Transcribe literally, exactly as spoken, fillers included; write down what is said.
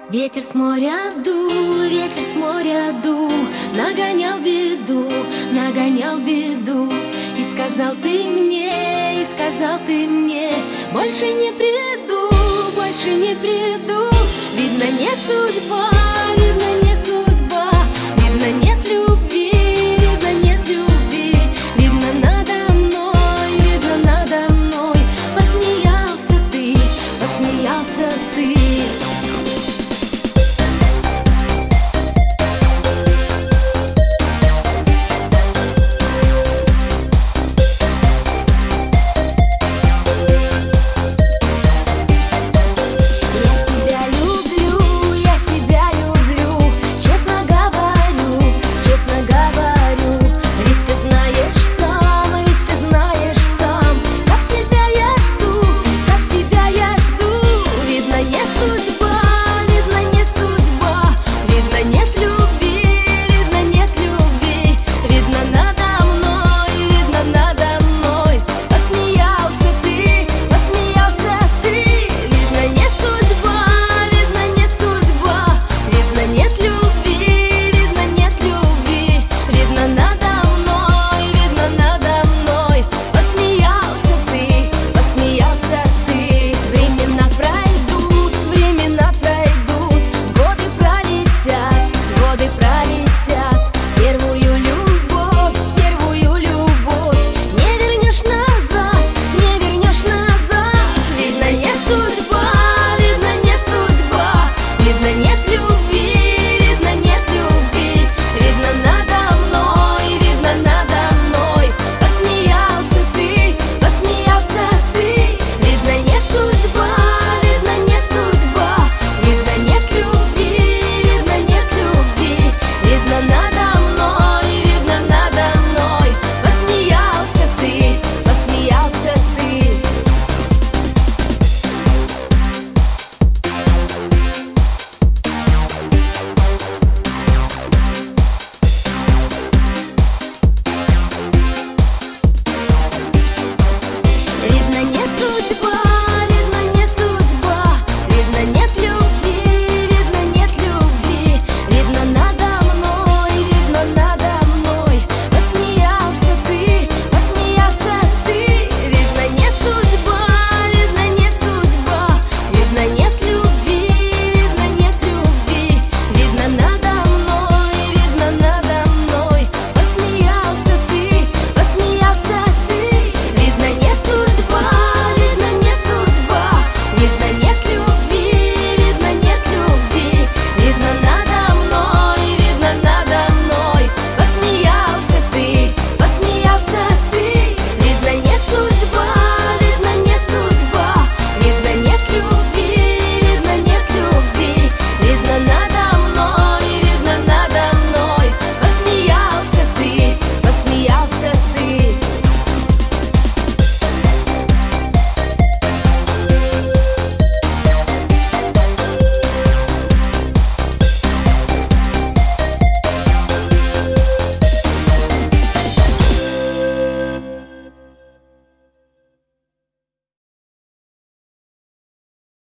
Ветер с моря дул, ветер с моря дул, нагонял беду, нагонял беду. И сказал ты мне, и сказал ты мне, больше не приду, больше не приду. Видно, не судьба, видно, не судьба, видно, нет любви, видно, нет любви. Видно, надо мной, видно, надо мной посмеялся ты, посмеялся ты.